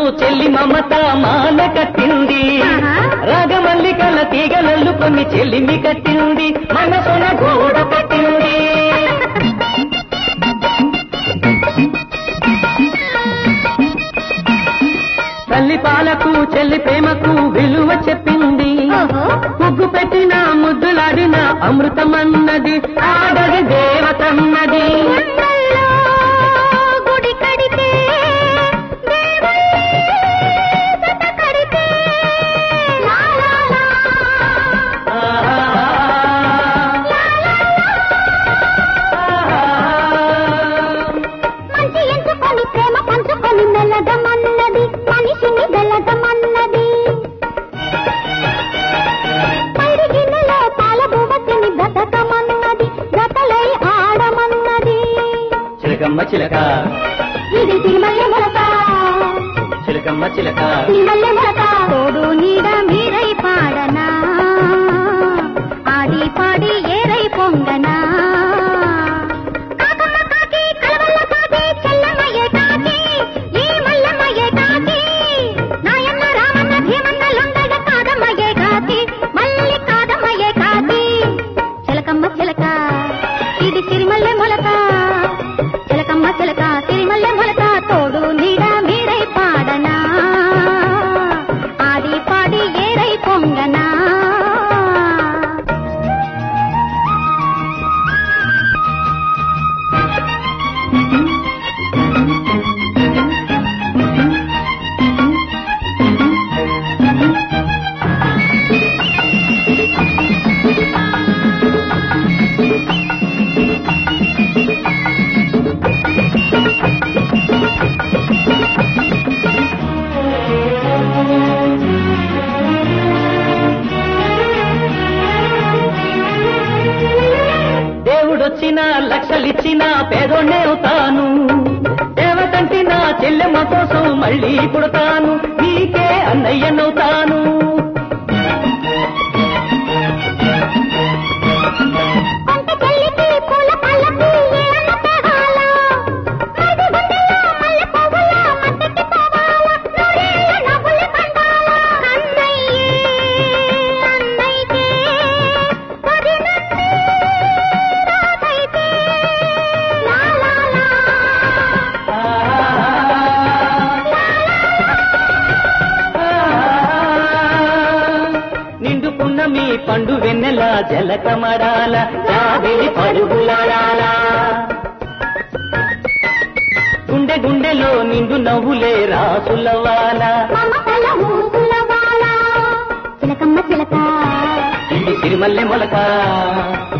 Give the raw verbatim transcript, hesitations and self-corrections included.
చెల్లి మమత మాల కట్టింది రాగమల్లికల తీగలల్లు కొన్ని చెల్లిమి కట్టింది మనసున గూడ పెట్టింది తల్లి పాలకు చెల్లి ప్రేమకు విలువ చెప్పింది ముగ్గు పెట్టిన ముద్దులాడిన అమృతమన్నది ఆడది దేవతన్నది చిలకమ్మ చిలక ఇది తిరుమల్లె మొలక చిలకమ్మ చిలక తిరుమల్లె మొలక తోడు నీడ మీరై పాడనా ఆడి పాడి ఏరై పొంగనా కాకమ్మ కాకి కలవల్ల కాకి చెల్లమయ్యే కాకి ఈ మల్లమయ్యే కాకి నాయన్న రామన్న భీమన్న లొందడ కాదమయ్యే కాకి మల్లి కాదమయ్యే కాకి చిలకమ్మ చిలక ఇది తిరుమల్లె మొలక చిలకమ్మ చిలక తిరుమల్లె మొలక తోడు నీడ మీరై పాడనా ఆడి పాడి ఏరై పొంగనా దేవుడొచ్చిన లక్షలిచ్చిన పేదోనే అవుతాను దేవతంటి నా చెల్లెమ్మ కోసం మళ్ళీ పుడతాను నీకే అన్నయ్యనవుతాను మీ పండు వెన్నెల జలకమరాల జాబిలి పరుగులాడాల గుండె గుండెలో నిండు నవ్వులే రాసులవాల చిలకమ్మ చిలక ఇది సిరిమల్లె మొలక